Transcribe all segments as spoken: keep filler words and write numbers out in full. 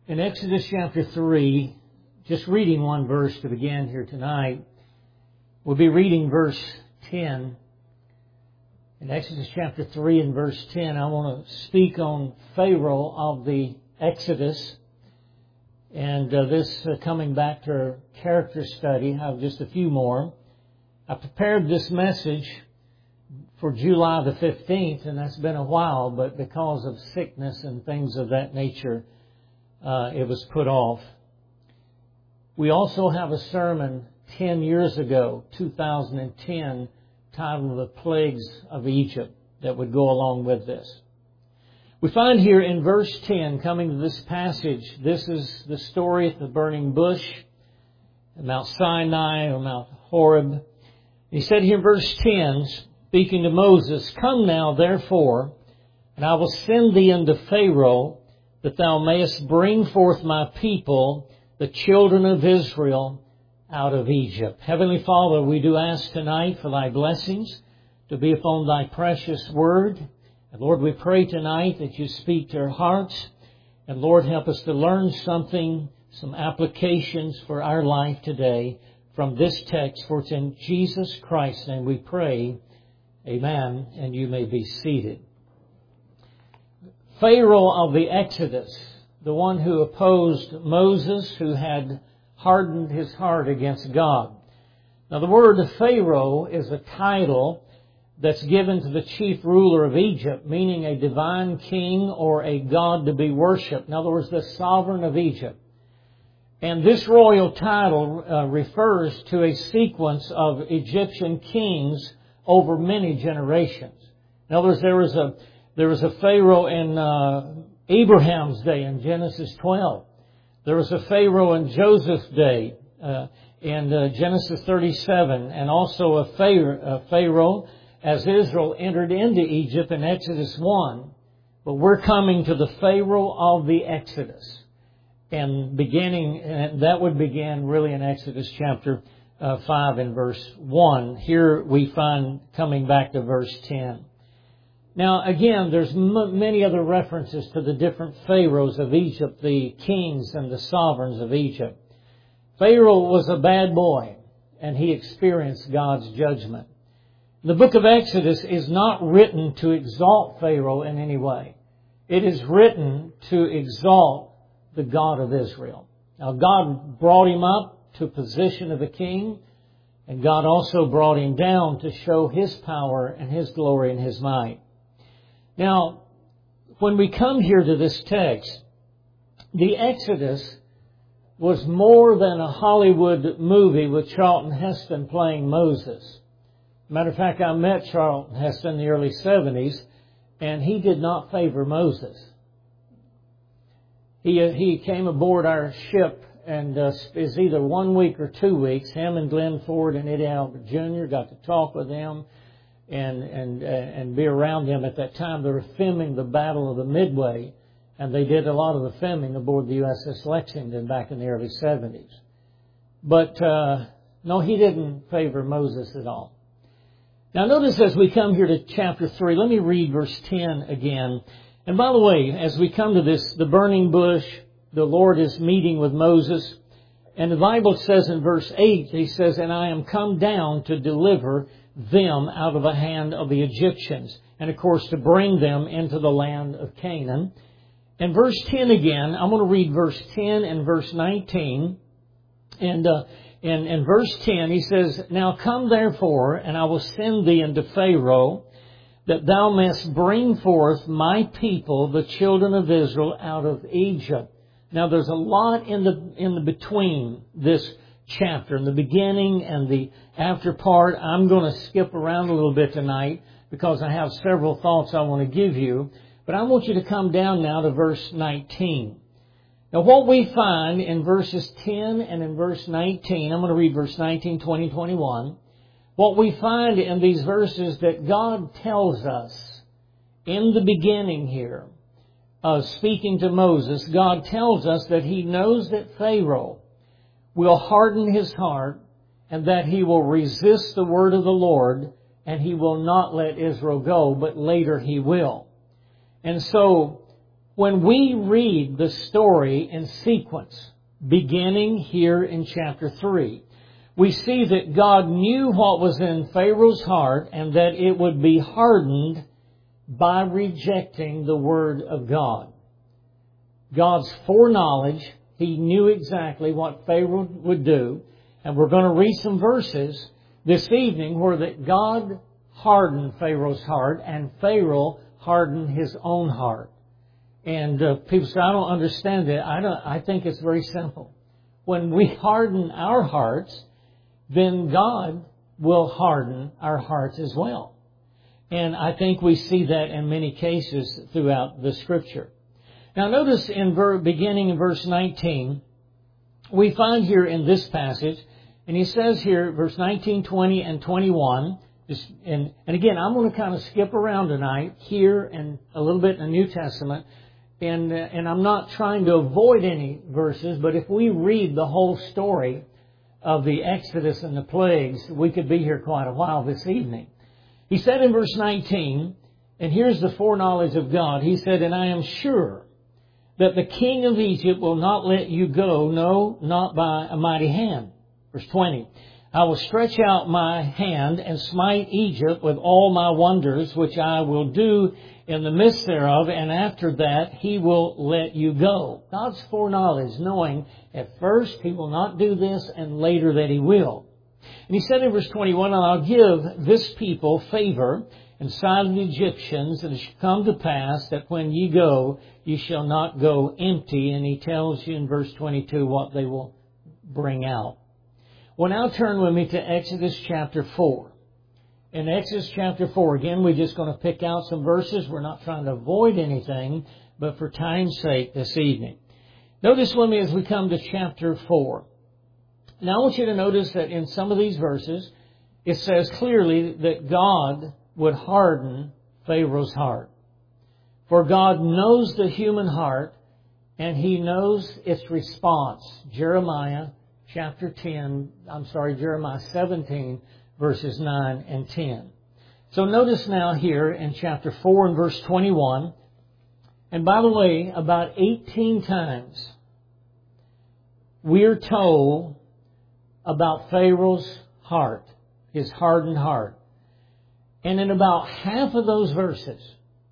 In Exodus chapter three, just reading one verse to begin here tonight, we'll be reading verse ten. In Exodus chapter three and verse ten, I want to speak on Pharaoh of the Exodus. And uh, this, uh, coming back to our character study, I have just a few more. I prepared this message for July the fifteenth, and that's been a while, but because of sickness and things of that nature, uh, it was put off. We also have a sermon ten years ago, two thousand ten, titled The Plagues of Egypt, that would go along with this. We find here in verse ten, coming to this passage, this is the story at the burning bush, at Mount Sinai or Mount Horeb. He said here in verse ten, speaking to Moses, "Come now, therefore, and I will send thee unto Pharaoh, that thou mayest bring forth my people, the children of Israel, out of Egypt." Heavenly Father, we do ask tonight for thy blessings to be upon thy precious word. And Lord, we pray tonight that you speak to our hearts. And Lord, help us to learn something, some applications for our life today from this text. For it's in Jesus Christ's name we pray. Amen. And you may be seated. Pharaoh of the Exodus, the one who opposed Moses, who had hardened his heart against God. Now, the word Pharaoh is a title that's given to the chief ruler of Egypt, meaning a divine king or a god to be worshipped. In other words, the sovereign of Egypt. And this royal title uh, refers to a sequence of Egyptian kings over many generations. In other words, there was a there was a Pharaoh in uh, Abraham's day in Genesis twelve. There was a Pharaoh in Joseph's day uh, in uh, Genesis thirty-seven, and also a Pharaoh, a Pharaoh as Israel entered into Egypt in Exodus one. But we're coming to the Pharaoh of the Exodus, and beginning, and that would begin really in Exodus chapter uh, five and verse one. Here we find coming back to verse ten. Now, again, there's m- many other references to the different pharaohs of Egypt, the kings and the sovereigns of Egypt. Pharaoh was a bad boy, and he experienced God's judgment. The book of Exodus is not written to exalt Pharaoh in any way. It is written to exalt the God of Israel. Now, God brought him up to a position of a king, and God also brought him down to show His power and His glory and His might. Now, when we come here to this text, the Exodus was more than a Hollywood movie with Charlton Heston playing Moses. Matter of fact, I met Charlton Heston in the early seventies, and he did not favor Moses. He he came aboard our ship, and uh, is either one week or two weeks. Him and Glenn Ford and Eddie Albert Junior got to talk with him and and uh, and be around him. At that time, they were filming the Battle of the Midway, and they did a lot of the filming aboard the U S S Lexington back in the early seventies. But uh, no, he didn't favor Moses at all. Now, notice as we come here to chapter three, let me read verse ten again. And by the way, as we come to this, the burning bush, the Lord is meeting with Moses. And the Bible says in verse eight, He says, "And I am come down to deliver them out of the hand of the Egyptians." And of course, to bring them into the land of Canaan. And verse ten again, I'm going to read verse ten and verse nineteen. And uh, in, in verse ten, he says, "Now come therefore, and I will send thee unto Pharaoh, that thou mayest bring forth my people, the children of Israel, out of Egypt." Now, there's a lot in the in the between this chapter, in the beginning and the after part. I'm going to skip around a little bit tonight because I have several thoughts I want to give you. But I want you to come down now to verse nineteen. Now, what we find in verses ten and in verse nineteen, I'm going to read verse nineteen, twenty, twenty-one. What we find in these verses that God tells us in the beginning here, uh, speaking to Moses, God tells us that He knows that Pharaoh will harden his heart and that he will resist the word of the Lord, and he will not let Israel go, but later he will. And so When we read the story in sequence, beginning here in chapter three, we see that God knew what was in Pharaoh's heart and that it would be hardened by rejecting the Word of God. God's foreknowledge, He knew exactly what Pharaoh would do. And we're going to read some verses this evening where that God hardened Pharaoh's heart and Pharaoh hardened his own heart. And uh, people say, I don't understand it. I don't. I think it's very simple. When we harden our hearts, then God will harden our hearts as well. And I think we see that in many cases throughout the Scripture. Now notice in ver- beginning in verse nineteen, we find here in this passage, and he says here, verse nineteen, twenty, and twenty-one, and, and again, I'm going to kind of skip around tonight here and a little bit in the New Testament, and, uh, and I'm not trying to avoid any verses, but if we read the whole story of the Exodus and the plagues, we could be here quite a while this evening. He said in verse nineteen, and here's the foreknowledge of God, He said, and I am sure that the king of Egypt will not let you go, no, not by a mighty hand. Verse twenty, I will stretch out my hand and smite Egypt with all my wonders, which I will do in the midst thereof, and after that He will let you go. God's foreknowledge, knowing at first He will not do this and later that He will. And He said in verse twenty-one, and I'll give this people favor in sight of the Egyptians, and it shall come to pass that when ye go, ye shall not go empty. And He tells you in verse twenty-two what they will bring out. Well, now turn with me to Exodus chapter four. In Exodus chapter four, again, we're just going to pick out some verses. We're not trying to avoid anything, but for time's sake this evening. Notice with me as we come to chapter four. Now I want you to notice that in some of these verses, it says clearly that God would harden Pharaoh's heart. For God knows the human heart, and He knows its response. Jeremiah chapter ten, I'm sorry, Jeremiah seventeen, verses nine and ten. So notice now here in chapter four and verse twenty-one, and by the way, about eighteen times we're told about Pharaoh's heart, his hardened heart. And in about half of those verses,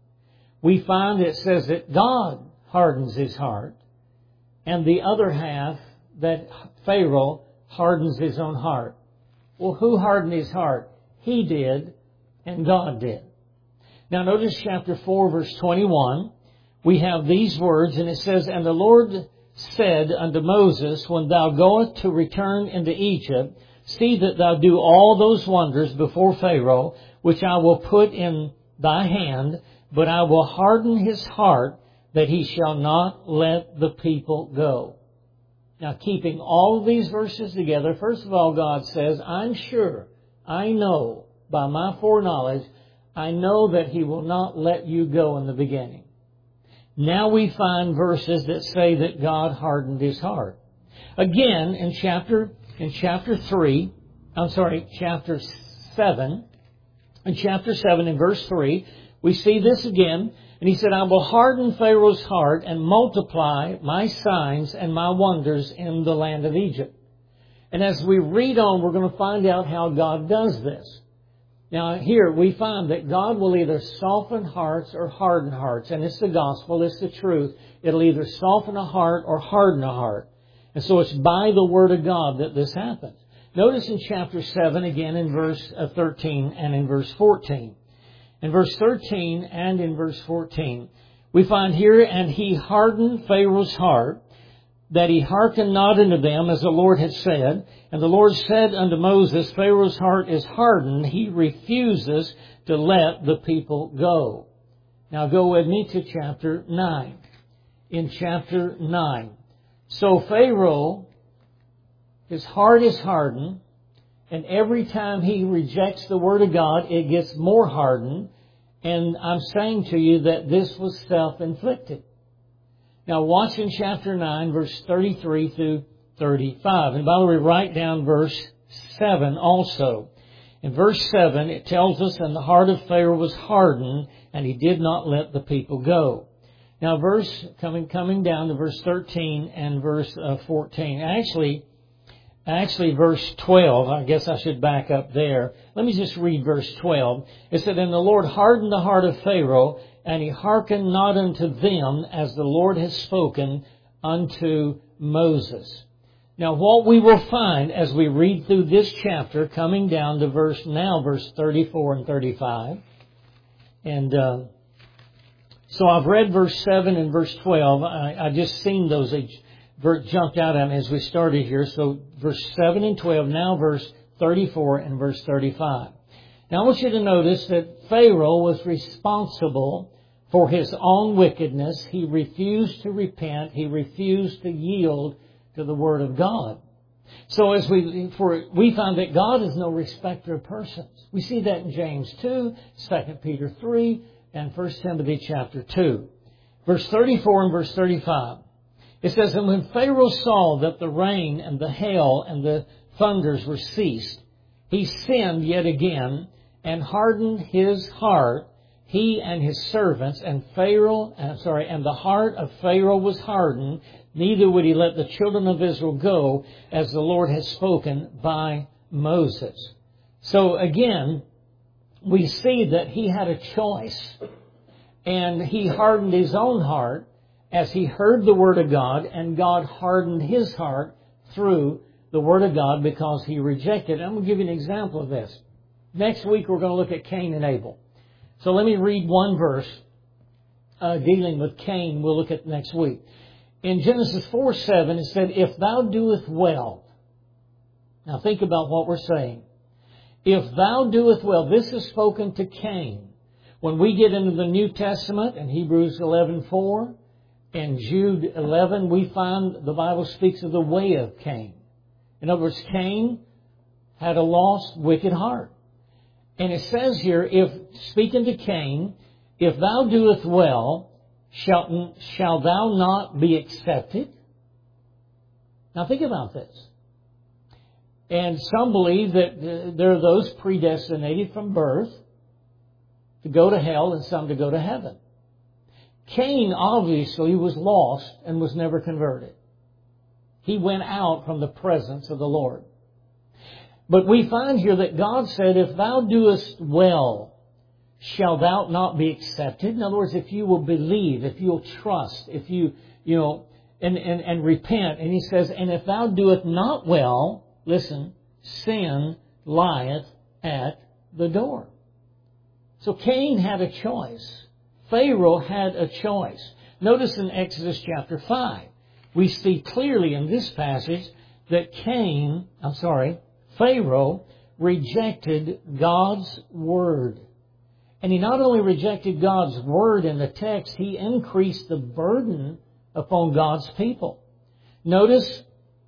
we find it says that God hardens his heart, and the other half that Pharaoh hardens his own heart. Well, who hardened his heart? He did, and God did. Now notice chapter four, verse twenty-one. We have these words, and it says, and the Lord said unto Moses, when thou goest to return into Egypt, see that thou do all those wonders before Pharaoh, which I will put in thy hand, but I will harden his heart, that he shall not let the people go. Now, keeping all of these verses together, first of all, God says, I'm sure, I know, by my foreknowledge, I know that He will not let you go in the beginning. Now we find verses that say that God hardened His heart. Again, in chapter, in chapter three, I'm sorry, chapter seven, in chapter seven, in verse three, we see this again. And He said, I will harden Pharaoh's heart and multiply my signs and my wonders in the land of Egypt. And as we read on, we're going to find out how God does this. Now here we find that God will either soften hearts or harden hearts. And it's the gospel, it's the truth. It'll either soften a heart or harden a heart. And so it's by the Word of God that this happens. Notice in chapter seven, again in verse thirteen and in verse fourteen. In verse thirteen and in verse fourteen, we find here, and He hardened Pharaoh's heart, that he hearkened not unto them, as the Lord had said. And the Lord said unto Moses, Pharaoh's heart is hardened, he refuses to let the people go. Now go with me to chapter nine. In chapter nine. So Pharaoh, his heart is hardened, and every time he rejects the Word of God, it gets more hardened. And I'm saying to you that this was self-inflicted. Now watch in chapter nine, verse thirty-three through thirty-five. And by the way, write down verse seven also. In verse seven, it tells us, and the heart of Pharaoh was hardened, and he did not let the people go. Now, verse coming coming down to verse thirteen and verse uh, fourteen. Actually, actually, verse twelve. I guess I should back up there. Let me just read verse twelve. It said, "And the Lord hardened the heart of Pharaoh, and he hearkened not unto them, as the Lord has spoken unto Moses." Now, what we will find as we read through this chapter, coming down to verse now, verse thirty-four and thirty-five, and uh, so I've read verse seven and verse twelve. I, I just seen those. They jumped out at me as we started here. So verse seven and twelve, now verse thirty-four and verse thirty-five. Now I want you to notice that Pharaoh was responsible for his own wickedness. He refused to repent. He refused to yield to the Word of God. So as we for we find that God is no respecter of persons. We see that in James two, Second Peter three, and First Timothy chapter two. Verse thirty-four and verse thirty-five. It says, "And when Pharaoh saw that the rain and the hail and the thunders were ceased, he sinned yet again and hardened his heart, he and his servants, and Pharaoh, uh, sorry, and the heart of Pharaoh was hardened, neither would he let the children of Israel go, as the Lord has spoken by Moses." So again, we see that he had a choice, and he hardened his own heart as he heard the Word of God, and God hardened his heart through the Word of God because he rejected it. I'm going to give you an example of this. Next week we're going to look at Cain and Abel. So let me read one verse uh, dealing with Cain. We'll look at next week. In Genesis four seven, it said, "If thou doest well." Now think about what we're saying. If thou doest well, this is spoken to Cain. When we get into the New Testament, in Hebrews eleven four and Jude eleven, we find the Bible speaks of the way of Cain. In other words, Cain had a lost, wicked heart. And it says here, if speaking to Cain, "If thou doest well, shall, shall thou not be accepted?" Now think about this. And some believe that there are those predestinated from birth to go to hell and some to go to heaven. Cain obviously was lost and was never converted. He went out from the presence of the Lord. But we find here that God said, "If thou doest well, shall thou not be accepted?" In other words, if you will believe, if you'll trust, if you, you know, and, and, and repent. And he says, "And if thou doest not well," listen, "sin lieth at the door." So Cain had a choice. Pharaoh had a choice. Notice in Exodus chapter five, we see clearly in this passage that Cain, I'm sorry, Pharaoh rejected God's word. And he not only rejected God's word in the text, he increased the burden upon God's people. Notice,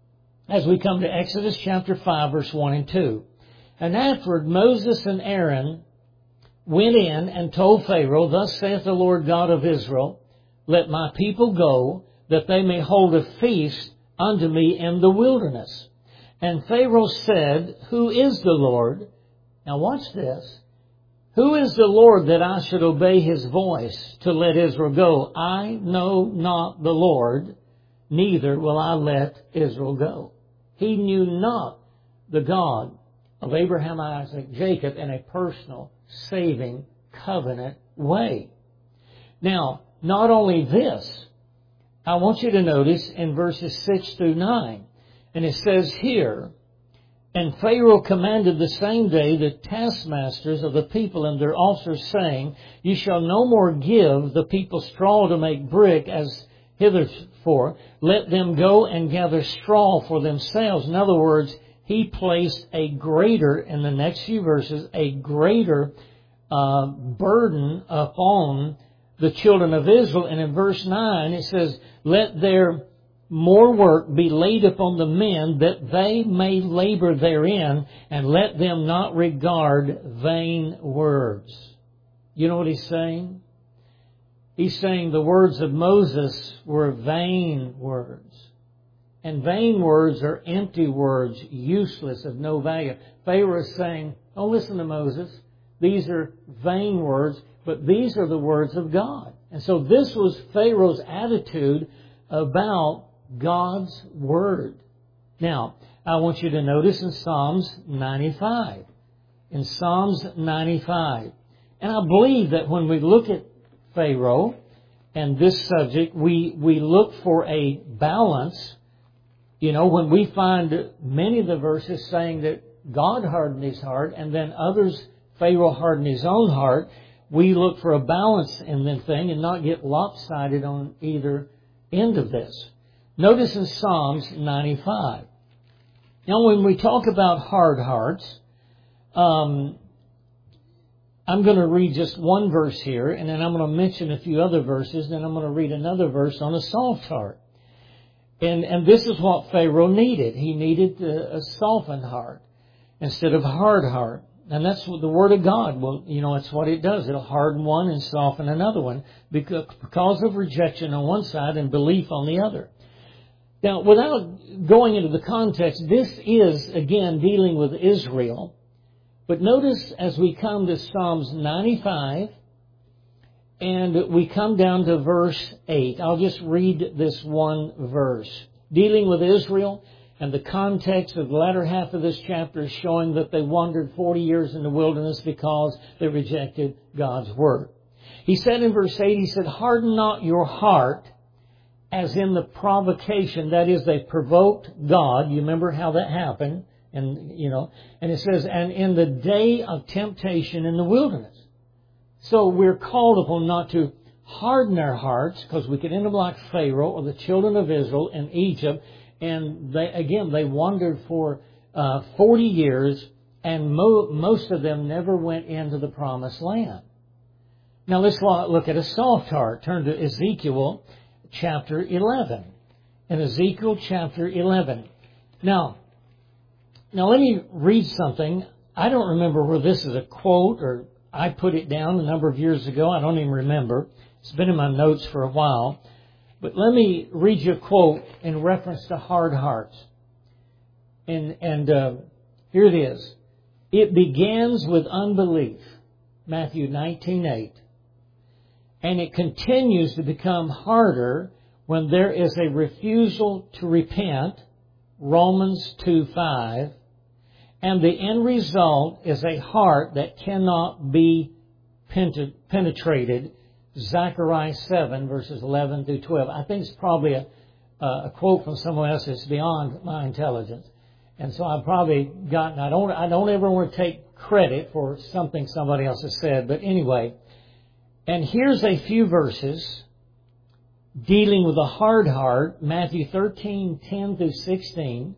as we come to Exodus chapter five, verse one and two. "And afterward Moses and Aaron went in and told Pharaoh, Thus saith the Lord God of Israel, Let my people go, that they may hold a feast unto me in the wilderness. And Pharaoh said, Who is the Lord?" Now watch this. "Who is the Lord that I should obey his voice to let Israel go? I know not the Lord, neither will I let Israel go." He knew not the God of Abraham, Isaac, Jacob in a personal, saving, covenant way. Now, not only this, I want you to notice in verses six through nine, and it says here, "And Pharaoh commanded the same day the taskmasters of the people and their officers, saying, Ye shall no more give the people straw to make brick as hitherfore. Let them go and gather straw for themselves." In other words, he placed a greater, in the next few verses, a greater uh, burden upon the children of Israel. And in verse nine it says, "Let their more work be laid upon the men, that they may labor therein, and let them not regard vain words." You know what he's saying? He's saying the words of Moses were vain words. And vain words are empty words, useless, of no value. Pharaoh is saying, oh, listen to Moses. These are vain words, but these are the words of God. And so this was Pharaoh's attitude about God's Word. Now, I want you to notice in Psalms ninety-five. In Psalms ninety-five. And I believe that when we look at Pharaoh and this subject, we, we look for a balance. You know, when we find many of the verses saying that God hardened his heart and then others, Pharaoh hardened his own heart, we look for a balance in the thing and not get lopsided on either end of this. Notice in Psalms ninety-five. Now, when we talk about hard hearts, um, I'm going to read just one verse here, and then I'm going to mention a few other verses, then I'm going to read another verse on a soft heart. And, and this is what Pharaoh needed. He needed a, a softened heart instead of a hard heart. And that's what the Word of God, well, you know, it's what it does. It'll harden one and soften another one because, because of rejection on one side and belief on the other. Now, without going into the context, this is, again, dealing with Israel. But notice as we come to Psalms ninety-five, and we come down to verse eight. I'll just read this one verse. Dealing with Israel, and the context of the latter half of this chapter is showing that they wandered forty years in the wilderness because they rejected God's Word. He said in verse eight, he said, "Harden not your heart as in the provocation," that is, they provoked God. You remember how that happened? And, you know, and it says, "and in the day of temptation in the wilderness." So we're called upon not to harden our hearts, because we could end up like Pharaoh or the children of Israel in Egypt. And they, again, they wandered for uh, forty years, and mo- most of them never went into the promised land. Now let's look at a soft heart. Turn to Ezekiel chapter eleven. In Ezekiel chapter eleven. Now, now let me read something. I don't remember where this is a quote, or I put it down a number of years ago. I don't even remember. It's been in my notes for a while. But let me read you a quote in reference to hard hearts. And, and uh, here it is. "It begins with unbelief," Matthew nineteen eight. "And it continues to become harder when there is a refusal to repent," Romans two five. "And the end result is a heart that cannot be penetrated," Zechariah seven, verses eleven through twelve. I think it's probably a, a quote from someone else that's beyond my intelligence. And so I've probably gotten, I don't, I don't ever want to take credit for something somebody else has said. But anyway, and here's a few verses dealing with a hard heart. Matthew thirteen ten through sixteen.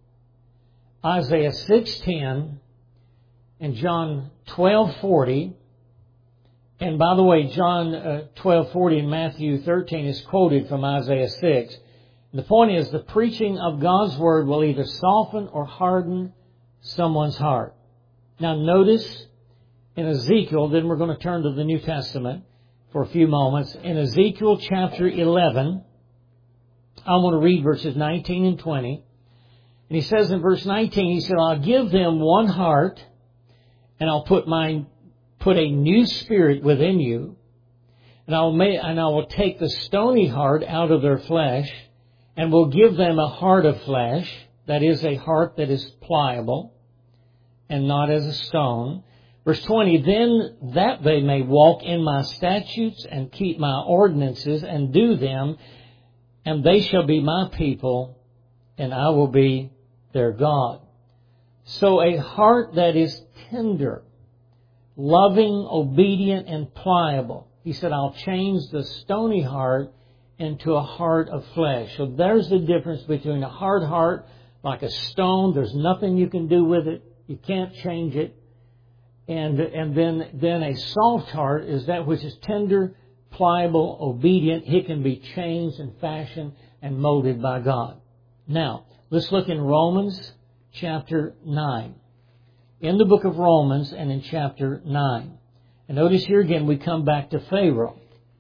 Isaiah six ten. And John twelve forty. And by the way, John uh, twelve forty and Matthew thirteen is quoted from Isaiah six. The point is, the preaching of God's Word will either soften or harden someone's heart. Now notice in Ezekiel, then we're going to turn to the New Testament for a few moments. In Ezekiel chapter eleven, I want to read verses nineteen and twenty. And he says in verse nineteen, he said, "I'll give them one heart, and I'll put my put a new spirit within you, and I'll make, and I will take the stony heart out of their flesh, and will give them a heart of flesh," that is, a heart that is pliable, and not as a stone. Verse twenty, "Then that they may walk in my statutes and keep my ordinances and do them, and they shall be my people, and I will be their God." So a heart that is tender, loving, obedient, and pliable. He said, "I'll change the stony heart into a heart of flesh." So there's the difference between a hard heart, like a stone. There's nothing you can do with it. You can't change it. And, and then, then a soft heart is that which is tender, pliable, obedient. It can be changed and fashioned and molded by God. Now, let's look in Romans chapter nine. In the book of Romans and in chapter nine. And notice here again we come back to Pharaoh.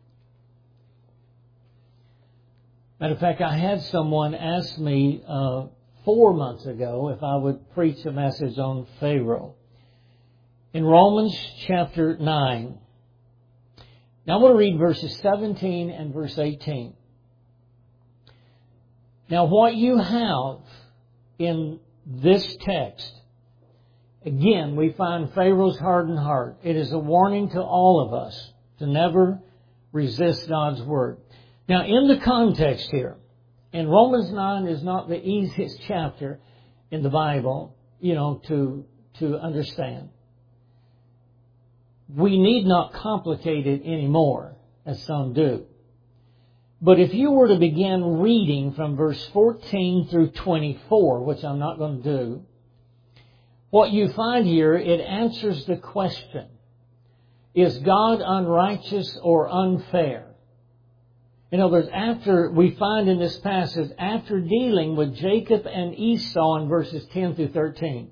Matter of fact, I had someone ask me uh, four months ago if I would preach a message on Pharaoh. In Romans chapter nine, Now I'm going to read verses seventeen and verse eighteen. Now what you have in this text, again, we find Pharaoh's hardened heart. It is a warning to all of us to never resist God's Word. Now in the context here, and Romans nine is not the easiest chapter in the Bible, you know, to, to understand. We need not complicate it anymore, as some do. But if you were to begin reading from verse fourteen through twenty-four, which I'm not going to do, what you find here, it answers the question, is God unrighteous or unfair? In other words, after we find in this passage, after dealing with Jacob and Esau in verses ten through thirteen,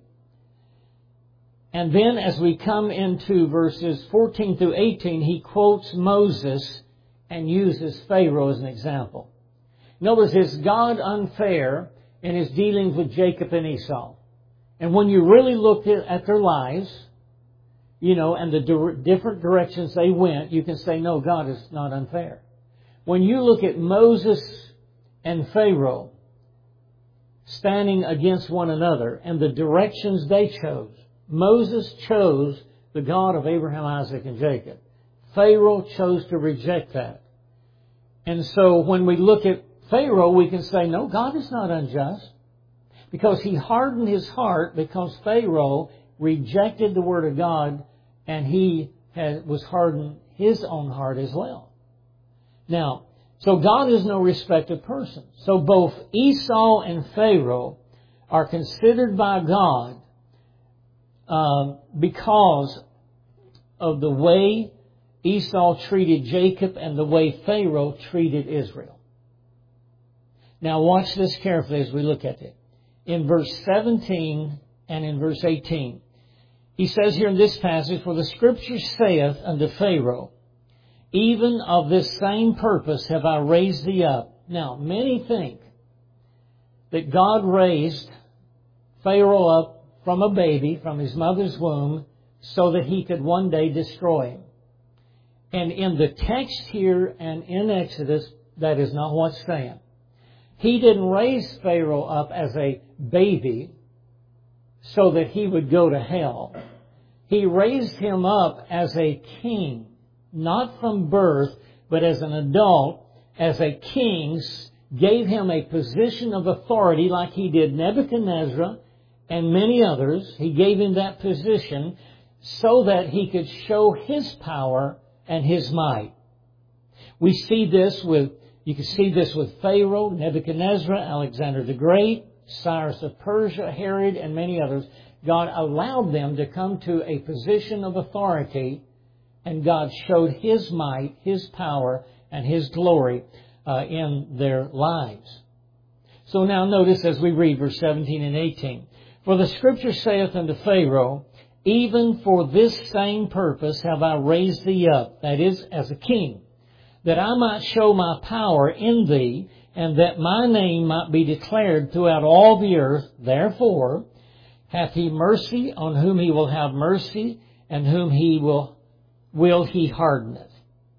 and then as we come into verses fourteen through eighteen, he quotes Moses and uses Pharaoh as an example. In other words, is God unfair in his dealings with Jacob and Esau? And when you really look at their lives, you know, and the different directions they went, you can say, no, God is not unfair. When you look at Moses and Pharaoh standing against one another and the directions they chose, Moses chose the God of Abraham, Isaac, and Jacob. Pharaoh chose to reject that. And so when we look at Pharaoh, we can say, no, God is not unjust. Because he hardened his heart because Pharaoh rejected the Word of God and he had, was hardened his own heart as well. Now, so God is no respecter of persons. So both Esau and Pharaoh are considered by God um, because of the way Esau treated Jacob and the way Pharaoh treated Israel. Now watch this carefully as we look at it. In verse seventeen and in verse eighteen, he says here in this passage, for the Scripture saith unto Pharaoh, even of this same purpose have I raised thee up. Now, many think that God raised Pharaoh up from a baby, from his mother's womb, so that he could one day destroy him. And in the text here and in Exodus, that is not what's saying. He didn't raise Pharaoh up as a baby so that he would go to hell. He raised him up as a king. Not from birth, but as an adult, as a king, gave him a position of authority like he did Nebuchadnezzar and many others. He gave him that position so that he could show his power and his might. We see this with, you can see this with Pharaoh, Nebuchadnezzar, Alexander the Great, Cyrus of Persia, Herod, and many others. God allowed them to come to a position of authority, and God showed His might, His power, and His glory uh, in their lives. So now notice as we read verse seventeen and eighteen. For the Scripture saith unto Pharaoh, even for this same purpose have I raised thee up, that is, as a king, that I might show my power in thee, and that my name might be declared throughout all the earth. Therefore hath He mercy on whom He will have mercy, and whom He will will He hardeneth.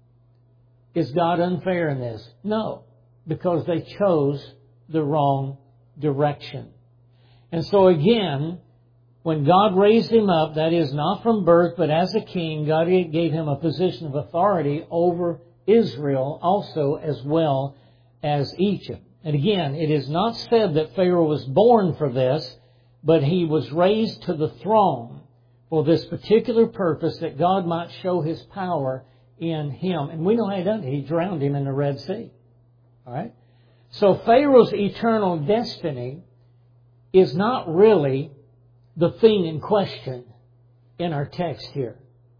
Is God unfair in this? No, because they chose the wrong direction. And so again, when God raised him up, that is not from birth, but as a king, God gave him a position of authority over Israel also as well as Egypt. And again, it is not said that Pharaoh was born for this, but he was raised to the throne for this particular purpose, that God might show His power in him. And we know how He done it. He drowned him in the Red Sea. All right? So Pharaoh's eternal destiny is not really the thing in question in our text here.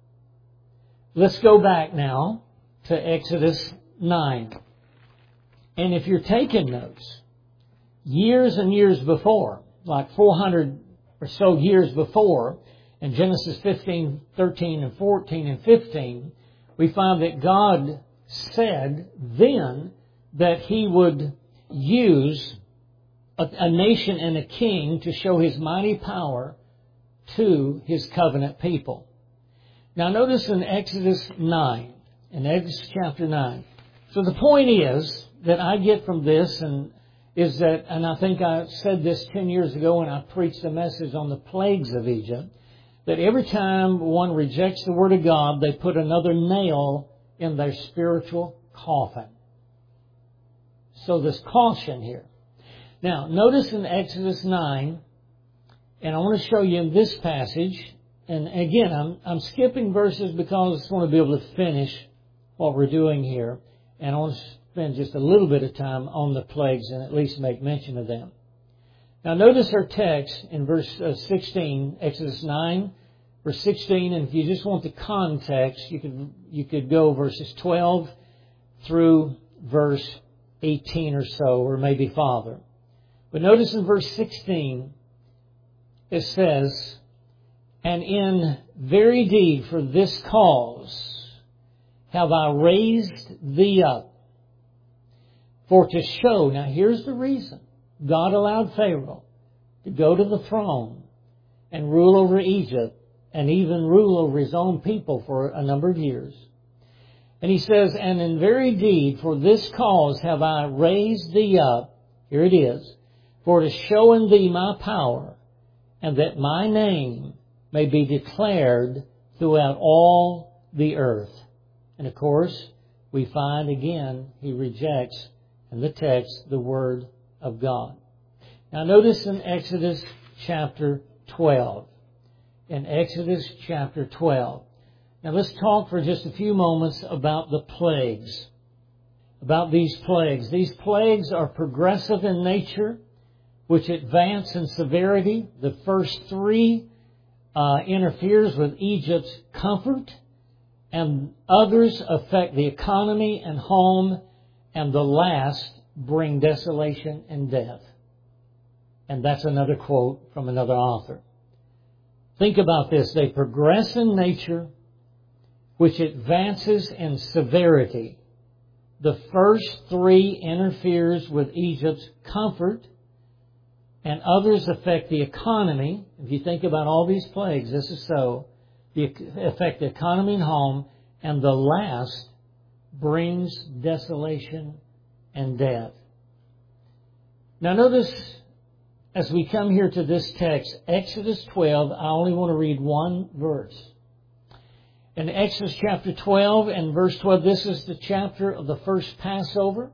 Let's go back now to Exodus nine. And if you're taking notes, years and years before, like four hundred or so years before, in Genesis fifteen, thirteen, and fourteen, and fifteen, we find that God said then that He would use a, a nation and a king to show His mighty power to His covenant people. Now notice in Exodus nine, In Exodus chapter nine. So the point is that I get from this and is that, and I think I said this ten years ago when I preached a message on the plagues of Egypt, that every time one rejects the Word of God, they put another nail in their spiritual coffin. So there's caution here. Now, notice in Exodus nine, and I want to show you in this passage, and again, I'm, I'm skipping verses because I just want to be able to finish what we're doing here, and I want to spend just a little bit of time on the plagues and at least make mention of them. Now, notice our text in verse sixteen, Exodus nine, verse sixteen, and if you just want the context, you could you could go verses twelve through verse eighteen or so, or maybe farther. But notice in verse sixteen, it says, "And in very deed for this cause have I raised thee up, for to show," now here's the reason. God allowed Pharaoh to go to the throne and rule over Egypt and even rule over his own people for a number of years. And he says, "And in very deed for this cause have I raised thee up," here it is, "for to show in thee my power, and that my name may be declared throughout all the earth." And of course, we find again, he rejects in the text the Word of God. Now notice in Exodus chapter twelve. In Exodus chapter twelve. Now let's talk for just a few moments about the plagues. About these plagues. These plagues are progressive in nature, which advance in severity. The first three uh, interferes with Egypt's comfort, and others affect the economy and home, and the last bring desolation and death. And that's another quote from another author. Think about this. They progress in nature, which advances in severity. The first three interferes with Egypt's comfort, and others affect the economy. If you think about all these plagues, this is so. They affect the economy and home, and the last brings desolation and death. Now notice, as we come here to this text, Exodus twelve, I only want to read one verse. In Exodus chapter twelve and verse twelve, this is the chapter of the first Passover.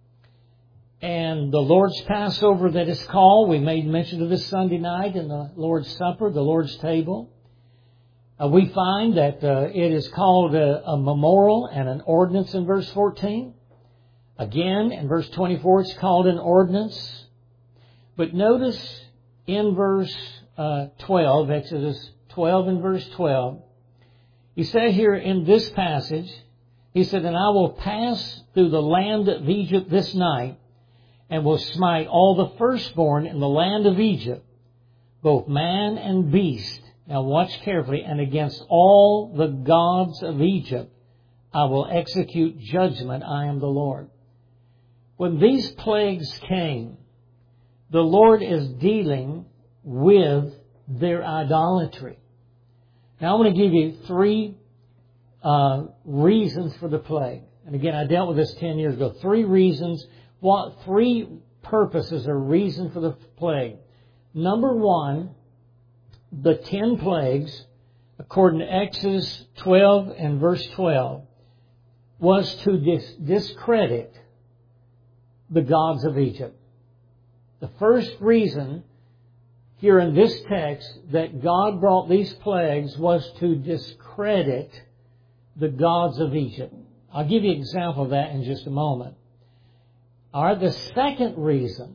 And the Lord's Passover that is called, we made mention of this Sunday night in the Lord's Supper, the Lord's table. Uh, we find that uh, it is called a, a memorial and an ordinance in verse fourteen. Again, in verse twenty-four, it's called an ordinance. But notice in verse uh, twelve, Exodus twelve and verse twelve, he said here in this passage, he said, "And I will pass through the land of Egypt this night, and will smite all the firstborn in the land of Egypt, both man and beast." Now watch carefully. "And against all the gods of Egypt I will execute judgment. I am the Lord." When these plagues came, the Lord is dealing with their idolatry. Now I want to give you three uh, reasons for the plague. And again, I dealt with this ten years ago. Three reasons. What three purposes or reasons for the plague? Number one, the ten plagues, according to Exodus twelve and verse twelve, was to dis- discredit the gods of Egypt. The first reason here in this text that God brought these plagues was to discredit the gods of Egypt. I'll give you an example of that in just a moment. All right, the second reason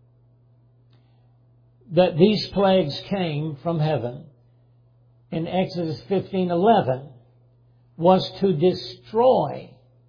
that these plagues came from heaven in Exodus fifteen eleven was to destroy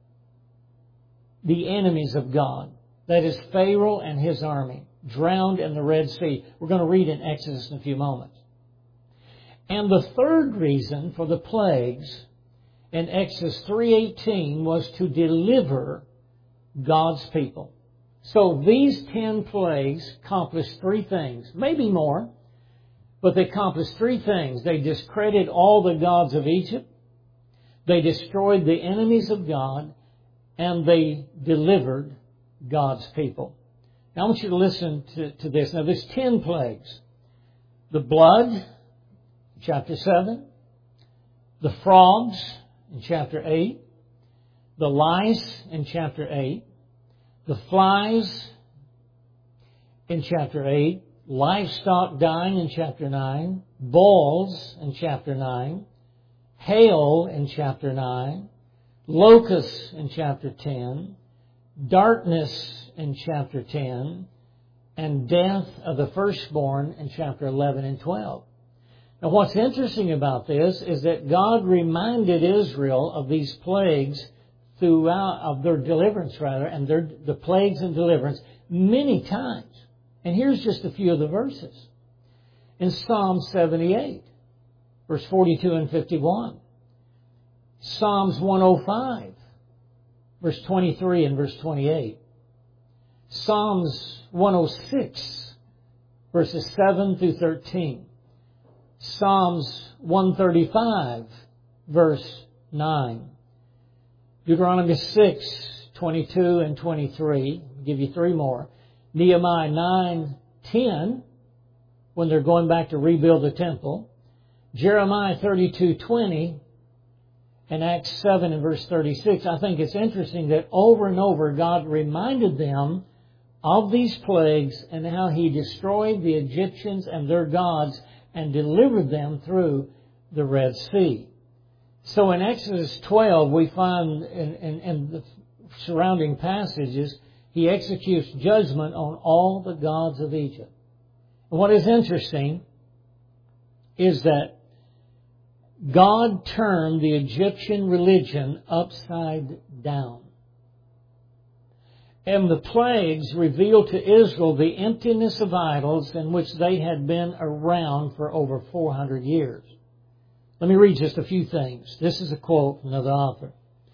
the enemies of God. That is Pharaoh and his army, drowned in the Red Sea. We're going to read in Exodus in a few moments. And the third reason for the plagues in Exodus three eighteen was to deliver God's people. So these ten plagues accomplished three things, maybe more, but they accomplished three things. They discredited all the gods of Egypt. They destroyed the enemies of God, and they delivered God's people. Now I want you to listen to, to this. Now there's ten plagues. The blood, chapter seven. The frogs, in chapter eight. The lice, in chapter eight. The flies, in chapter eight. Livestock dying, in chapter nine. Boils, in chapter nine. Hail, in chapter nine. Locusts, in chapter ten. Darkness, in chapter ten. And death of the firstborn, in chapter eleven and twelve. Now what's interesting about this is that God reminded Israel of these plagues throughout, of their deliverance rather, and their, the plagues and deliverance many times. And here's just a few of the verses. In Psalm seventy-eight, verse forty-two and fifty-one. Psalms one oh five, verse twenty-three and verse twenty-eight. Psalms one oh six, verses seven through thirteen. Psalms one thirty-five, verse nine. Deuteronomy six, twenty-two and twenty-three. I'll give you three more. Nehemiah nine, ten, when they're going back to rebuild the temple. Jeremiah thirty-two, twenty. And Acts seven and verse thirty-six. I think it's interesting that over and over God reminded them of these plagues and how He destroyed the Egyptians and their gods and delivered them through the Red Sea. So in Exodus twelve, we find in, in, in the surrounding passages, He executes judgment on all the gods of Egypt. And what is interesting is that God turned the Egyptian religion upside down. And the plagues revealed to Israel the emptiness of idols in which they had been around for over four hundred years. Let me read just a few things. This is a quote from another author.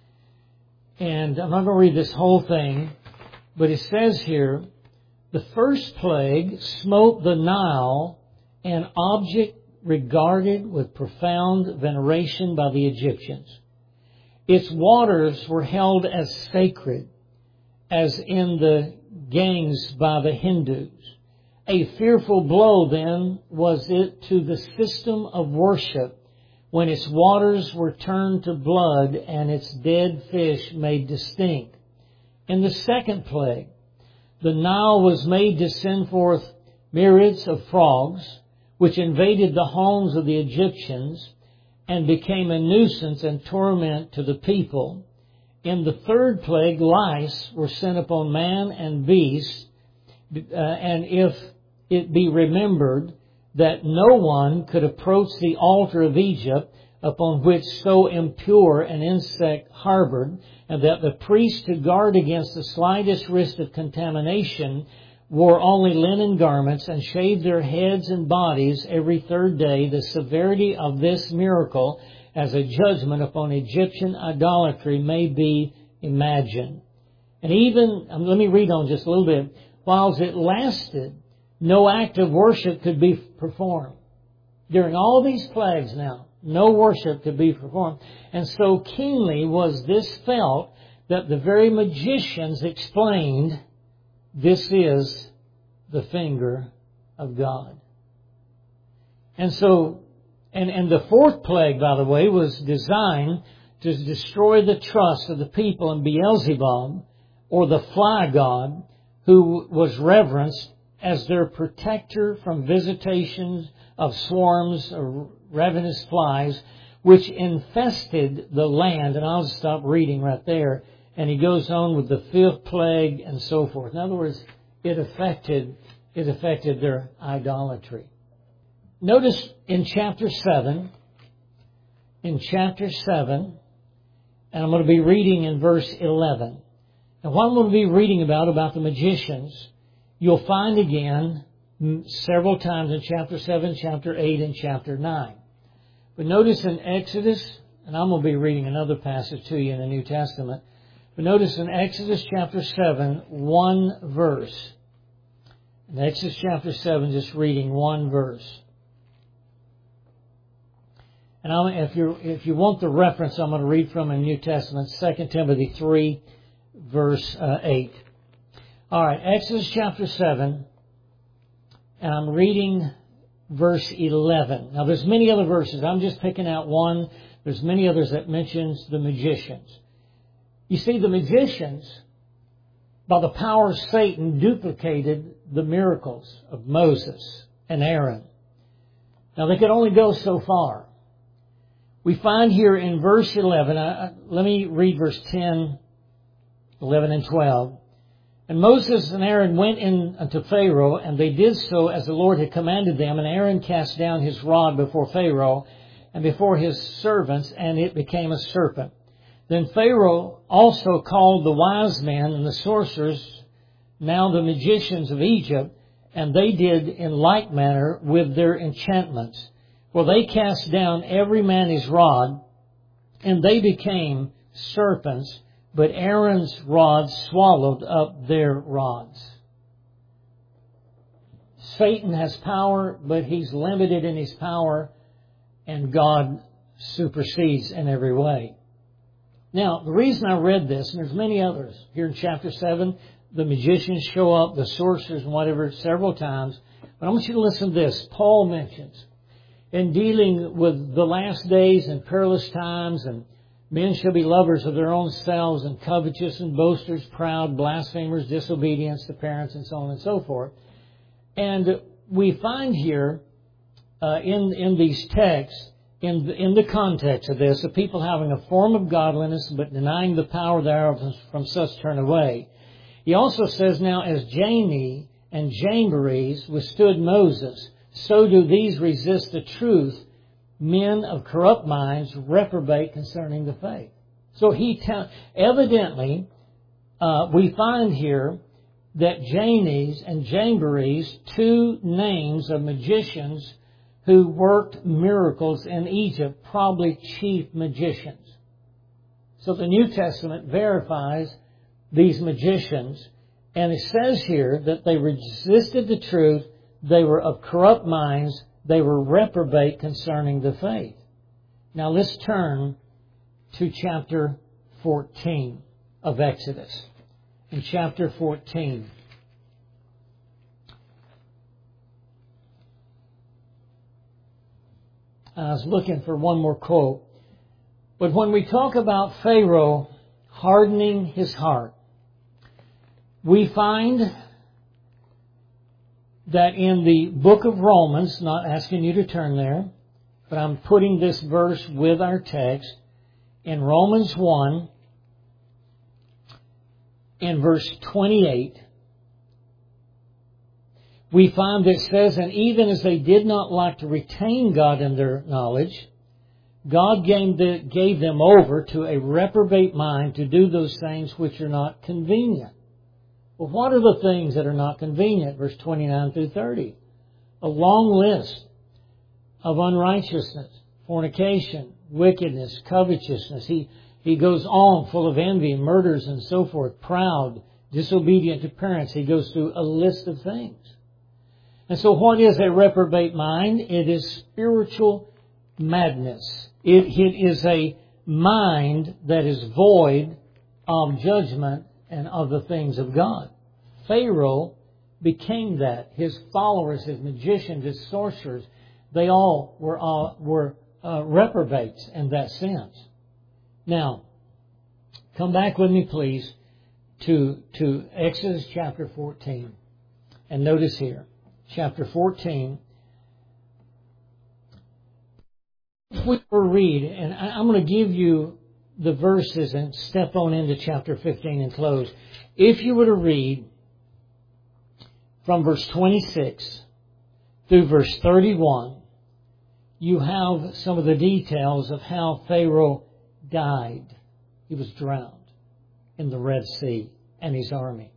And I'm not going to read this whole thing, but it says here, the first plague smote the Nile, an object regarded with profound veneration by the Egyptians. Its waters were held as sacred, as in the Ganges by the Hindus. A fearful blow, then, was it to the system of worship when its waters were turned to blood and its dead fish made distinct. In the second plague, the Nile was made to send forth myriads of frogs, which invaded the homes of the Egyptians and became a nuisance and torment to the people. In the third plague, lice were sent upon man and beast, uh, and if it be remembered that no one could approach the altar of Egypt upon which so impure an insect harbored, and that the priests, to guard against the slightest risk of contamination, wore only linen garments and shaved their heads and bodies every third day, the severity of this miracle as a judgment upon Egyptian idolatry may be imagined. And even, um, let me read on just a little bit. Whilst it lasted, no act of worship could be performed. During all these plagues now, no worship could be performed. And so keenly was this felt that the very magicians explained, this is the finger of God. And so, and, and the fourth plague, by the way, was designed to destroy the trust of the people in Beelzebub, or the fly god, who was reverenced as their protector from visitations of swarms of ravenous flies, which infested the land. And I'll stop reading right there. And he goes on with the fifth plague and so forth. In other words, it affected, it affected their idolatry. Notice in chapter seven, in chapter seven, and I'm going to be reading in verse eleven. And what I'm going to be reading about, about the magicians, you'll find again several times in chapter seven, chapter eight, and chapter nine. But notice in Exodus, and I'm going to be reading another passage to you in the New Testament, but notice in Exodus chapter seven, one verse. In Exodus chapter seven, just reading one verse. And I'm, if you if you want the reference, I'm going to read from the New Testament, Second Timothy three, verse uh, eight. All right, Exodus chapter seven, and I'm reading verse eleven. Now, there's many other verses. I'm just picking out one. There's many others that mentions the magicians. You see, the magicians, by the power of Satan, duplicated the miracles of Moses and Aaron. Now, they could only go so far. We find here in verse eleven, uh, let me read verse ten, eleven, and twelve. And Moses and Aaron went in unto Pharaoh, and they did so as the Lord had commanded them. And Aaron cast down his rod before Pharaoh and before his servants, and it became a serpent. Then Pharaoh also called the wise men and the sorcerers, now the magicians of Egypt, and they did in like manner with their enchantments. For they cast down every man his rod, and they became serpents, but Aaron's rod swallowed up their rods. Satan has power, but he's limited in his power, and God supersedes in every way. Now, the reason I read this, and there's many others, here in chapter seven, the magicians show up, the sorcerers and whatever, several times. But I want you to listen to this. Paul mentions, in dealing with the last days and perilous times, and men shall be lovers of their own selves, and covetous and boasters, proud, blasphemers, disobedience to parents, and so on and so forth. And we find here, uh, in, in these texts, In the, in the context of this, of people having a form of godliness but denying the power thereof, from such turn away. He also says, now as Jannes and Jambres withstood Moses, so do these resist the truth. Men of corrupt minds reprobate concerning the faith. So he ta- evidently, uh, we find here that Jannes and Jambres, two names of magicians who worked miracles in Egypt, probably chief magicians. So the New Testament verifies these magicians, and it says here that they resisted the truth, they were of corrupt minds, they were reprobate concerning the faith. Now let's turn to chapter fourteen of Exodus. In chapter fourteen, I was looking for one more quote. But when we talk about Pharaoh hardening his heart, we find that in the book of Romans, not asking you to turn there, but I'm putting this verse with our text, in Romans one, in verse twenty-eight, we find that it says, and even as they did not like to retain God in their knowledge, God gave, the, gave them over to a reprobate mind to do those things which are not convenient. Well, what are the things that are not convenient? Verse twenty-nine through thirty. A long list of unrighteousness, fornication, wickedness, covetousness. He, he goes on full of envy, murders and so forth, proud, disobedient to parents. He goes through a list of things. And so what is a reprobate mind? It is spiritual madness. It, it is a mind that is void of judgment and of the things of God. Pharaoh became that. His followers, his magicians, his sorcerers, they all were, uh, were uh, reprobates in that sense. Now, come back with me, please, to, to Exodus chapter fourteen. And notice here. Chapter fourteen. If we were to read, and I'm going to give you the verses and step on into chapter fifteen and close. If you were to read from verse twenty-six through verse thirty-one, you have some of the details of how Pharaoh died. He was drowned in the Red Sea and his army.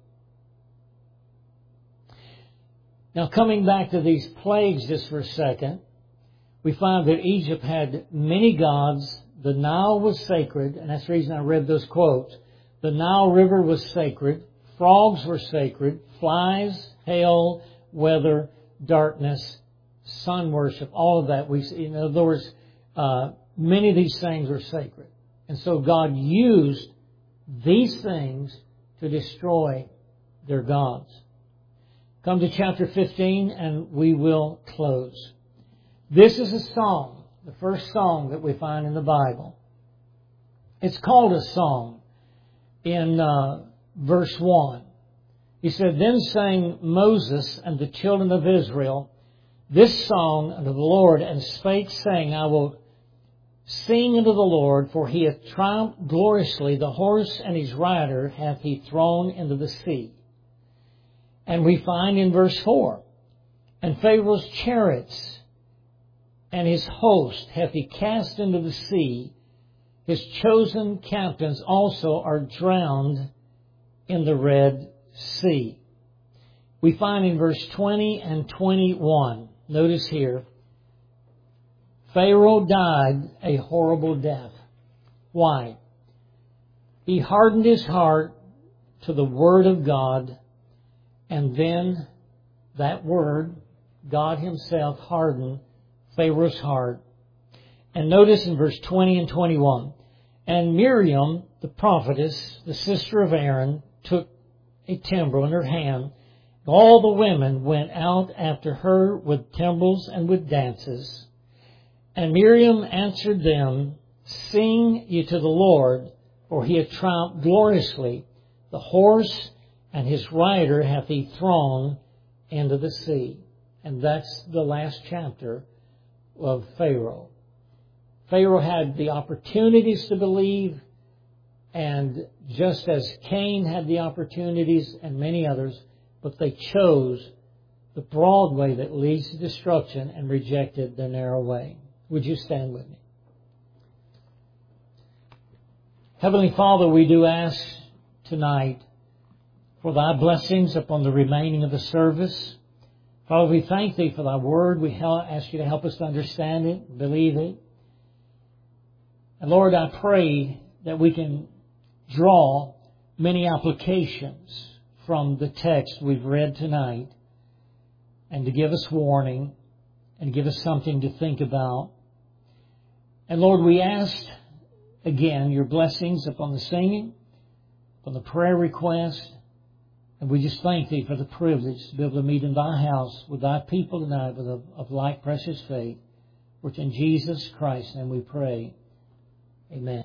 Now, coming back to these plagues just for a second, we find that Egypt had many gods. The Nile was sacred, and that's the reason I read those quotes. The Nile River was sacred. Frogs were sacred. Flies, hail, weather, darkness, sun worship, all of that. We, in other words, uh, many of these things are sacred. And so God used these things to destroy their gods. Come to chapter fifteen and we will close. This is a song, the first song that we find in the Bible. It's called a song in uh, verse one. He said, Then sang Moses and the children of Israel this song unto the Lord, and spake, saying, I will sing unto the Lord, for he hath triumphed gloriously. The horse and his rider hath he thrown into the sea. And we find in verse four, And Pharaoh's chariots and his host hath he cast into the sea. His chosen captains also are drowned in the Red Sea. We find in verse twenty and twenty-one, notice here, Pharaoh died a horrible death. Why? He hardened his heart to the Word of God, and then that Word, God Himself, hardened Pharaoh's heart. And notice in verse twenty and twenty-one, And Miriam, the prophetess, the sister of Aaron, took a timbrel in her hand. All the women went out after her with timbrels and with dances. And Miriam answered them, Sing ye to the Lord, for he hath triumphed gloriously. The horse and his rider hath he thrown into the sea. And that's the last chapter of Pharaoh. Pharaoh had the opportunities to believe, and just as Cain had the opportunities and many others, but they chose the broad way that leads to destruction and rejected the narrow way. Would you stand with me? Heavenly Father, we do ask tonight for Thy blessings upon the remaining of the service. Father, we thank Thee for Thy Word. We ask You to help us to understand it, believe it. And Lord, I pray that we can draw many applications from the text we've read tonight, and to give us warning and give us something to think about. And Lord, we ask again Your blessings upon the singing, upon the prayer request, and we just thank Thee for the privilege to be able to meet in Thy house with Thy people tonight with a, of like precious faith, which in Jesus Christ's name we pray. Amen.